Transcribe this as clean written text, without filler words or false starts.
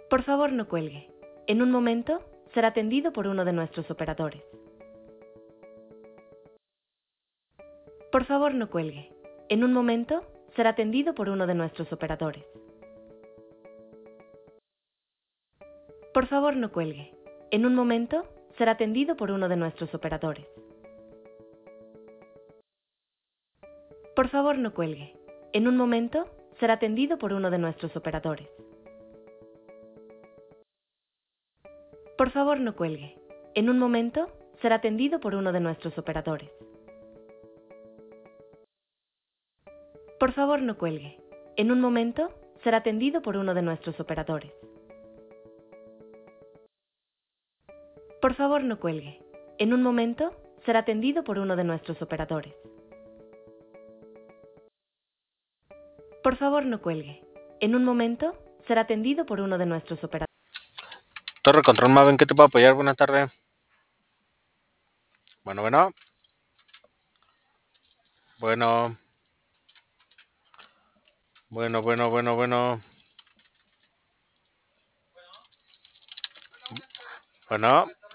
Por favor, no cuelgue. En un momento, será atendido por uno de nuestros operadores. Por favor, no cuelgue. En un momento, será atendido por uno de nuestros operadores. Por favor, no cuelgue. En un momento, será atendido por uno de nuestros operadores. Por favor, no cuelgue. En un momento, será atendido por uno de nuestros operadores. Por favor, no cuelgue. En un momento, será atendido por uno de nuestros operadores. Por favor, no cuelgue. En un momento, será atendido por uno de nuestros operadores. Por favor, no cuelgue. En un momento, será atendido por uno de nuestros operadores. Por favor, no cuelgue. En un momento, será atendido por uno de nuestros operadores. Torre Control Maven, ¿qué te puedo apoyar? Buenas tardes. Bueno. Bueno. Bueno.